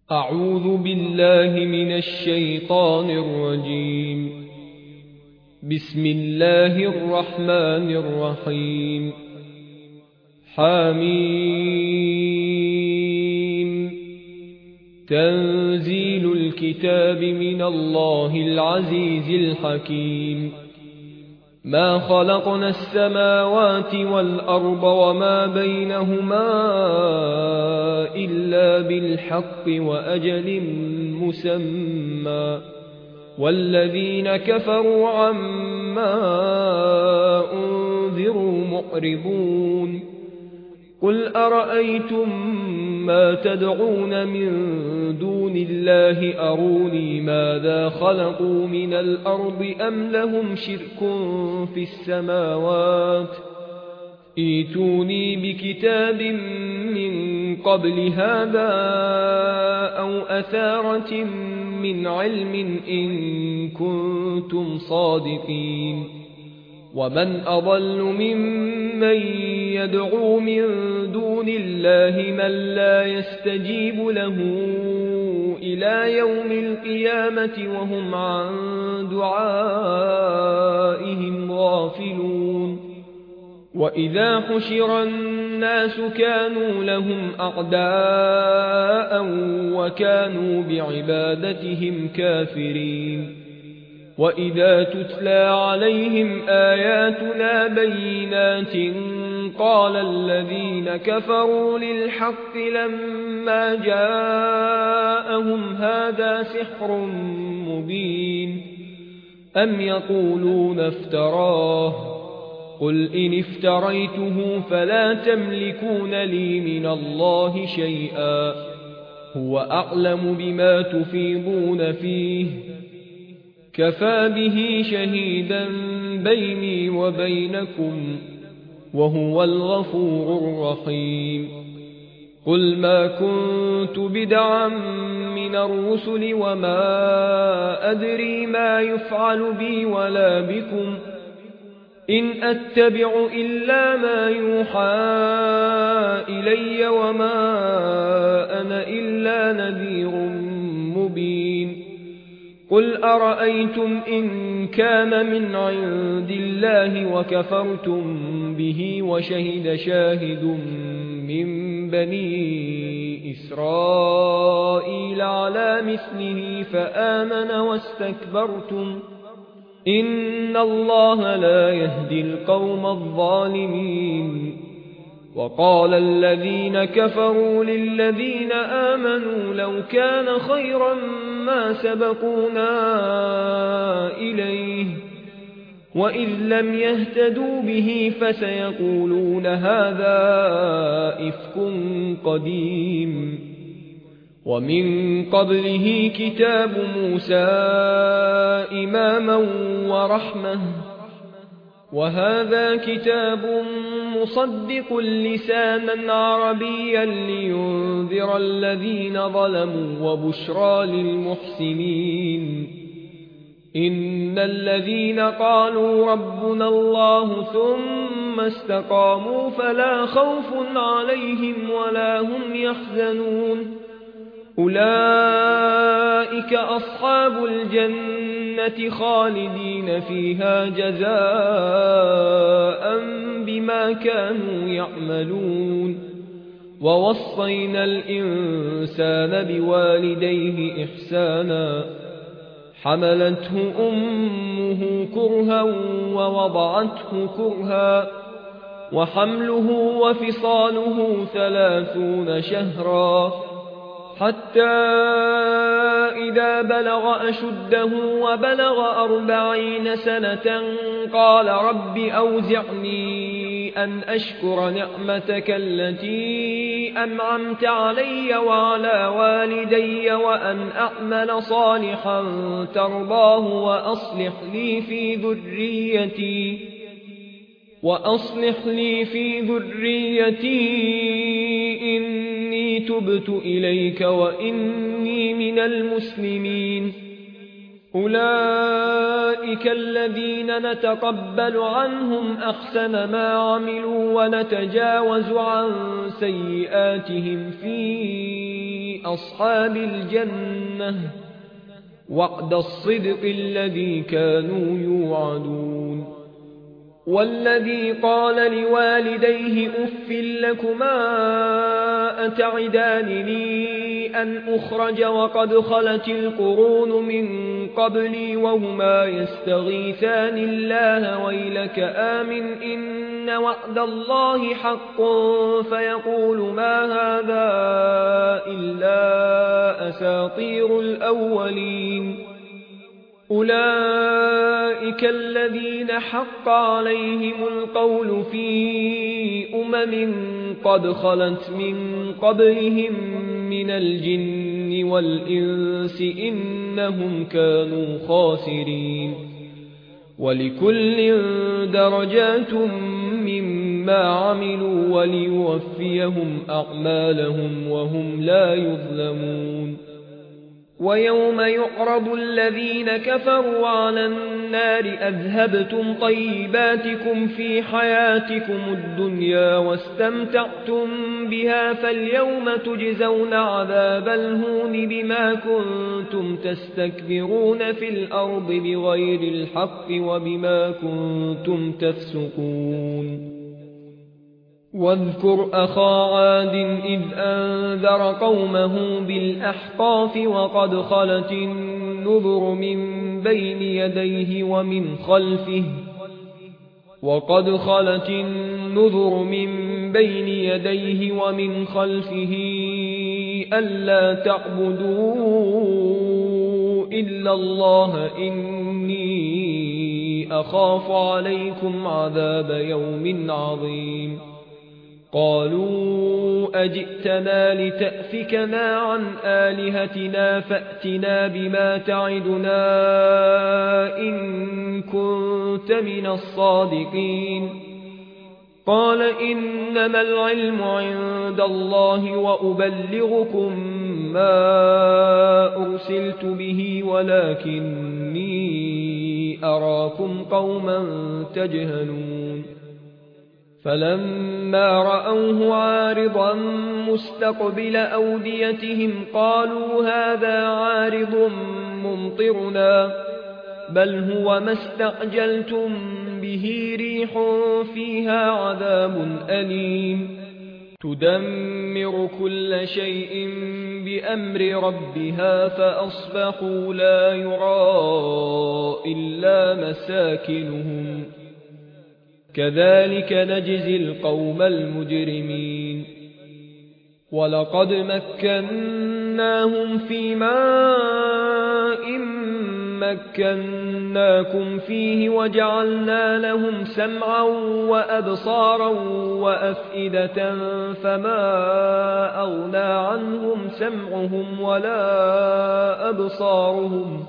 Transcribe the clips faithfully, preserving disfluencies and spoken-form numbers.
أعوذ بالله من الشيطان الرجيم. بسم الله الرحمن الرحيم. حميم. تنزيل الكتاب من الله العزيز الحكيم. ما خلقنا السماوات والأرض وما بينهما إلا بالحق وأجل مسمى، والذين كفروا عما أنذروا معرضون. قل أرأيتم ما تدعون من دون الله أروني ماذا خلقوا من الأرض أم لهم شرك في السماوات؟ ائتوني بكتاب من قبل هذا أو أثارة من علم إن كنتم صادقين. ومن أضل ممن يدعو من دون الله من لا يستجيب له إلى يوم القيامة وهم عن دعائهم غافلون. وإذا حشر الناس كانوا لهم أعداء وكانوا بعبادتهم كافرين. وإذا تتلى عليهم آياتنا بينات قال الذين كفروا للحق لما جاءهم هذا سحر مبين أم يقولون افتراه؟ قل إن افتريته فلا تملكون لي من الله شيئا، هو أعلم بما تفيضون فيه، كفى به شهيدا بيني وبينكم وهو الغفور الرحيم. قل ما كنت بدعا من الرسل وما أدري ما يفعل بي ولا بكم، إن أتبع إلا ما يوحى إلي وما أنا إلا نذير مبين. قل أرأيتم إن كان من عند الله وكفرتم به وشهد شاهد من بني إسرائيل على مثله فآمن واستكبرتم، إن الله لا يهدي القوم الظالمين. وقال الذين كفروا للذين آمنوا لو كان خيرا ما سبقونا إليه، وإذ لم يهتدوا به فسيقولون هذا إفك قديم. ومن قبله كتاب موسى إماما ورحمة، وهذا كتاب مصدق لسانا عربيا لينذر الذين ظلموا وبشرى للمحسنين. إن الذين قالوا ربنا الله ثم استقاموا فلا خوف عليهم ولا هم يحزنون، أولئك أصحاب الجنة خالدين فيها جزاء بما كانوا يعملون. ووصينا الإنسان بوالديه إحسانا، حملته أمه كرها ووضعته كرها، وحمله وفصاله ثلاثون شهرا، حتى إذا بلغ أشده وبلغ أربعين سنة قال رب أوزعني أن أشكر نعمتك التي أنعمت علي وعلى والدي وأن أعمل صالحا ترضاه وأصلح لي في ذريتي وأصلح لي في ذريتي إني تبت إليك وإني من المسلمين. أولئك الذين نتقبل عنهم أحسن ما عملوا ونتجاوز عن سيئاتهم في أصحاب الجنة وعد الصدق الذي كانوا يوعدون والذي قال لوالديه أف لكما أتعدانني أن أخرج وقد خلت القرون من قبلي وهما يستغيثان الله ويلك آمن إن وعد الله حق فيقول ما هذا إلا أساطير الأولين أولئك الذين حق عليهم القول في أمم قد خلت من قبلهم من الجن والإنس إنهم كانوا خاسرين ولكل درجات مما عملوا وليوفيهم أعمالهم وهم لا يظلمون ويوم يعرض الذين كفروا على النار أذهبتم طيباتكم في حياتكم الدنيا واستمتعتم بها فاليوم تجزون عذاب الهون بما كنتم تستكبرون في الأرض بغير الحق وبما كنتم تفسقون واذكر أخا عاد إذ أنذر قومه بالأحقاف وقد خلت النذر من بين يديه ومن خلفه وقد خلت النذر من بين يديه ومن خلفه ألا تعبدوا إلا الله إني أخاف عليكم عذاب يوم عظيم قالوا أجئتنا لتأفكنا عن آلهتنا فأتنا بما تعدنا إن كنت من الصادقين قال إنما العلم عند الله وأبلغكم ما أرسلت به ولكني أراكم قوما تجهلون فلما رأوه عارضا مستقبل أوديتهم قالوا هذا عارض ممطرنا بل هو ما استعجلتم به ريح فيها عذاب أليم تدمر كل شيء بأمر ربها فأصبحوا لا يرى إلا مساكنهم كذلك نجزي القوم المجرمين ولقد مكناهم في ماء مكناكم فيه وجعلنا لهم سمعا وأبصارا وأفئدة فما أغنى عنهم سمعهم ولا أبصارهم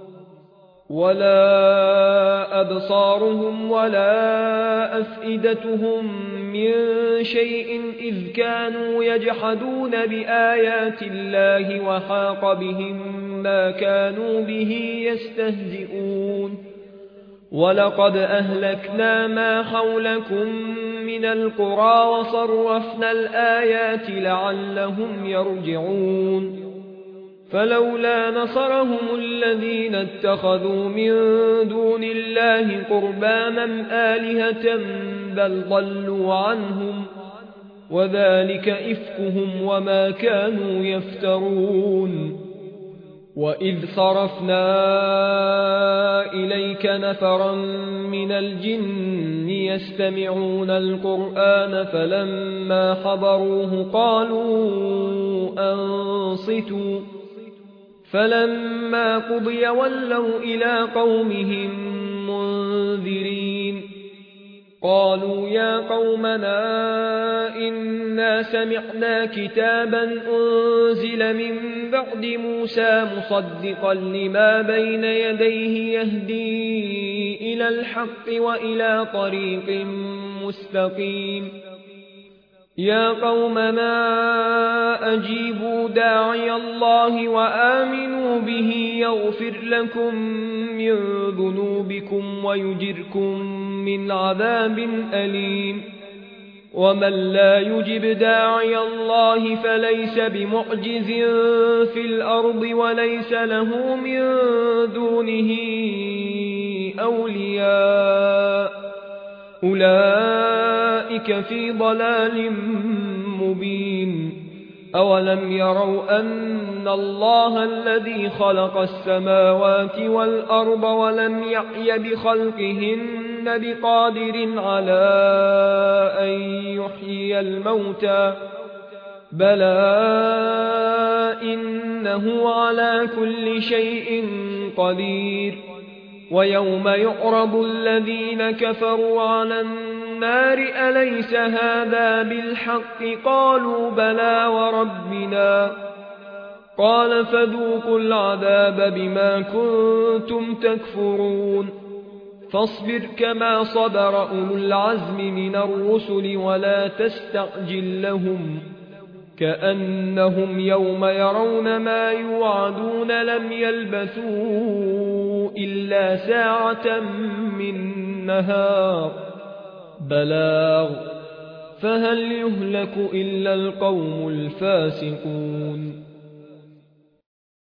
ولا أبصارهم ولا أفئدتهم من شيء إذ كانوا يجحدون بآيات الله وحاق بهم ما كانوا به يستهزئون ولقد أهلكنا ما حولكم من القرى وصرفنا الآيات لعلهم يرجعون فلولا نصرهم الذين اتخذوا من دون الله قربانا آلهة بل ضلوا عنهم وذلك إفكهم وما كانوا يفترون وإذ صرفنا إليك نفرا من الجن يستمعون القرآن فلما حضروه قالوا أنصتوا فلما قضي ولوا إلى قومهم منذرين قالوا يا قومنا إنا سمعنا كتابا أنزل من بعد موسى مصدقا لما بين يديه يهدي إلى الحق وإلى طريق مستقيم يا قومنا أجيبوا داعي الله وآمنوا به يغفر لكم من ذنوبكم ويجركم من عذاب أليم ومن لا يجب داعي الله فليس بمعجز في الأرض وليس له من دونه أولياء أولئك في ضلال مبين أولم يروا أن الله الذي خلق السماوات والأرض ولم يعي بخلقهن بقادر على أن يحيي الموتى بلى إنه على كل شيء قدير ويوم يعرض الذين كفروا على النار أليس هذا بالحق قالوا بلى وربنا قال فذوقوا العذاب بما كنتم تكفرون فاصبر كما صبر أولو العزم من الرسل ولا تستعجل لهم كأنهم يوم يرون ما يوعدون لم يلبثوا إلا ساعة من نهار بلاغ فهل يهلك إلا القوم الفاسقون